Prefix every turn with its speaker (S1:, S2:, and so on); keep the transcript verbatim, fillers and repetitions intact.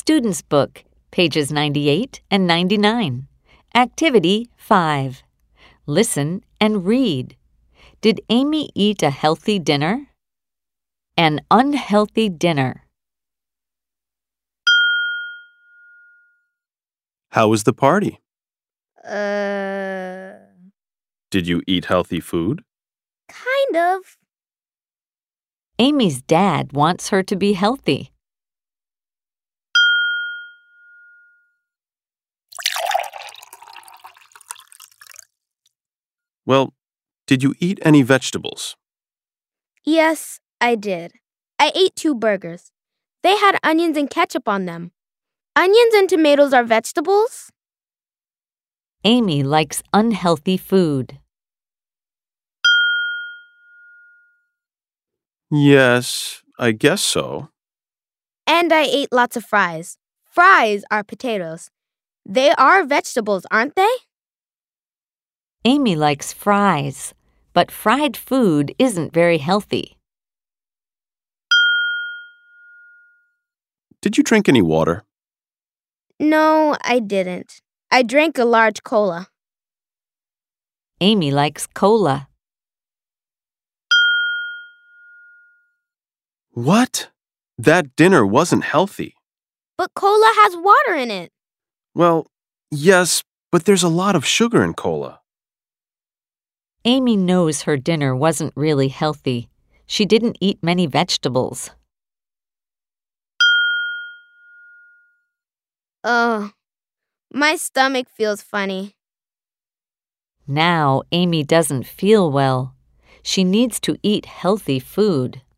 S1: Student's Book, pages ninety-eight and ninety-nine. Activity five. Listen and read. Did Amy eat a healthy dinner? An unhealthy dinner.
S2: How was the party?
S3: Uh,
S2: Did you eat healthy food?
S3: kind of.
S1: Amy's dad wants her to be healthy.
S2: Well, did you eat any vegetables?
S3: Yes, I did. I ate two burgers. They had onions and ketchup on them. Onions and tomatoes are vegetables?
S1: Amy likes unhealthy food.
S2: Yes, I guess so.
S3: And I ate lots of fries. Fries are potatoes. They are vegetables, aren't they?
S1: Amy likes fries, but fried food isn't very healthy.
S2: Did you drink any water?
S3: No, I didn't. I drank a large cola.
S1: Amy likes cola.
S2: What? That dinner wasn't healthy.
S3: But cola has water in it.
S2: Well, yes, but there's a lot of sugar in cola.
S1: Amy knows her dinner wasn't really healthy. She didn't eat many vegetables.
S3: Ugh, my stomach feels funny.
S1: Now Amy doesn't feel well. She needs to eat healthy food.